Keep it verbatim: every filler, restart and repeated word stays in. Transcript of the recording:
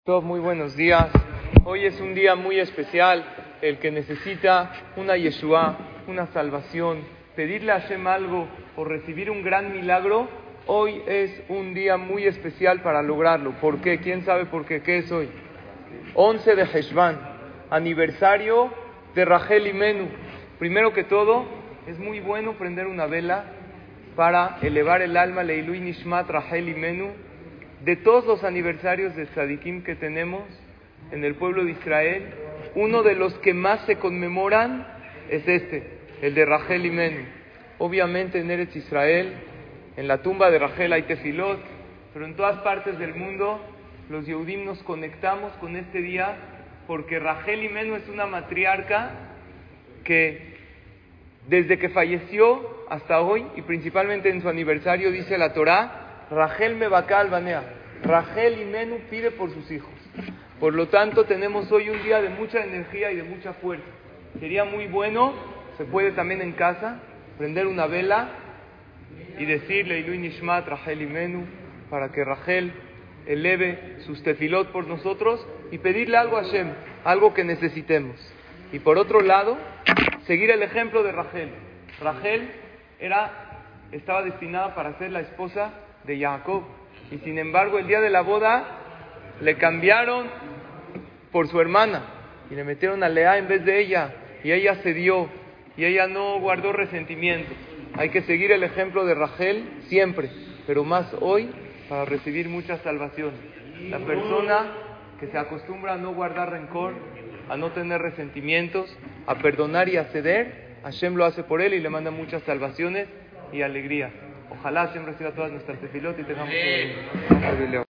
Todos muy buenos días. Hoy es un día muy especial, el que necesita una Yeshua, una salvación, pedirle a Hashem algo o recibir un gran milagro. Hoy es un día muy especial para lograrlo. ¿Por qué? ¿Quién sabe por qué? ¿Qué es hoy? once de Heshvan, aniversario de Rachel Imenu. Primero que todo, es muy bueno prender una vela para elevar el alma Leilui Nishmat Rachel Imenu. De todos los aniversarios de Tzadikim que tenemos en el pueblo de Israel, uno de los que más se conmemoran es este, el de Rachel Imenu. Obviamente en Eretz Israel, en la tumba de Rachel hay tefilot, pero en todas partes del mundo los Yehudim nos conectamos con este día porque Rachel Imenu es una matriarca que desde que falleció hasta hoy, y principalmente en su aniversario, dice la Torá, Rachel Mebaka Albanea, Rachel Imenu pide por sus hijos. Por lo tanto, tenemos hoy un día de mucha energía y de mucha fuerza. Sería muy bueno, se puede también en casa, prender una vela y decirle Leilui Nishmat Rachel Imenu, para que Rachel eleve sus tefilot por nosotros y pedirle algo a Hashem, algo que necesitemos. Y por otro lado, seguir el ejemplo de Rachel. Rachel era, estaba destinada para ser la esposa de Jacob, y sin embargo el día de la boda le cambiaron por su hermana y le metieron a Lea en vez de ella, y ella cedió y ella no guardó resentimiento. Hay que seguir el ejemplo de Rachel siempre, pero más hoy para recibir mucha salvación. La persona que se acostumbra a no guardar rencor, a no tener resentimientos, a perdonar y a ceder, Hashem lo hace por él y le manda muchas salvaciones y alegría. Ojalá Hashem reciba todas nuestras tefilot y tengamos un